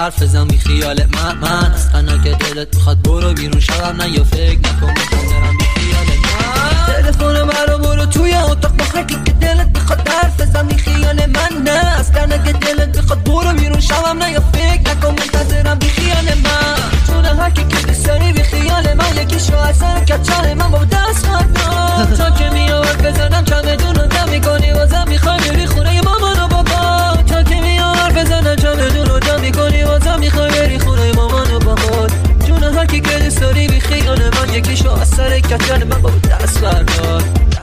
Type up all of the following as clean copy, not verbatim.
حرف بزن بی خیال من اصلا اگه دلت میخواد برو بیرون شبم نه یا فکر نکن میخوام برم بی خیال من. تلفن مرا برو توی اتاق بخرکی که دلت میخواد حرف بزن بی خیال من نه اصلا اگه دلت میخواد برو بیرون شبم نه یا فکر نکن منتظرم بی خیال من. چون هر کی که دوست داری بی خیال من یکیشو اصلا کچل من با دست خواهد تا که میاد بزنم چمدون رو جمع میکنی واسم میخوای بری خونه مامان و بابا. تا که میاد بزنم چمدون رو جمع میکنی واسم میخوای بری خونه مامان و بابا. جون هر کی که دوست داری بی خیال من یکیشو اثر کچل من با دست بردار.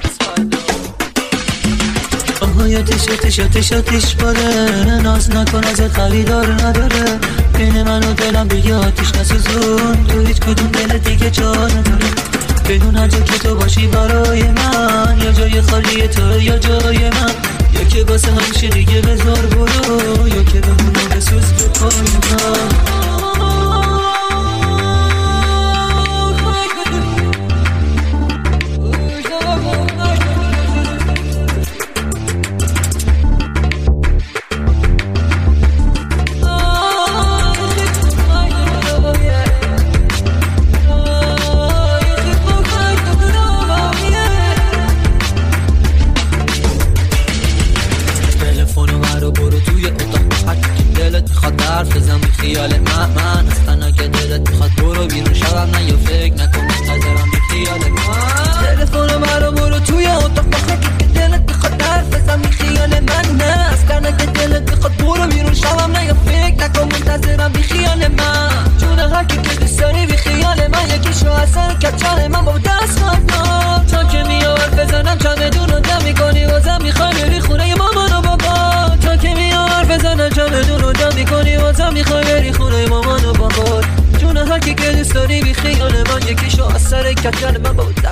آتیش باره ناز نکن ازت خریدار نداره بین من و دلم دیگه آتیش نسوزون تو هیچ کدوم دل دیگه جا نداره. بدون هر جا که تو باشی برای من یا جای خالی تو یا جای من یا که واسه همیشه دیگه بذار برو یا که بمونو بسوز به پای من. حرف بزن بی خیال من اصلا اگه دلت میخواد برو بیرون شبم نه یا فکر نکن منتظرم بی خیال من. تلفن مرا برو توی اتاق بخرکی که دلت میخواد حرف بزن بی خیال من نه اصلا اگه دلت میخواد برو بیرون شبم نه یا فکر نکن منتظرم بی خیال من. چون هر کی که دوست داری بی خیال من یکیشو اصلا کچل من با دست خواهد تا که میاد بزنم چمدون رو جمع میکنی واسم میخوای بری خونه مامان و بابا. تا که میاد بزنم چمدون رو جمع میکنی واسم میخوای بری خونه مامان و بابا. جون هر کی که دوست داری بی خیال من یکیشو اثر کچل من با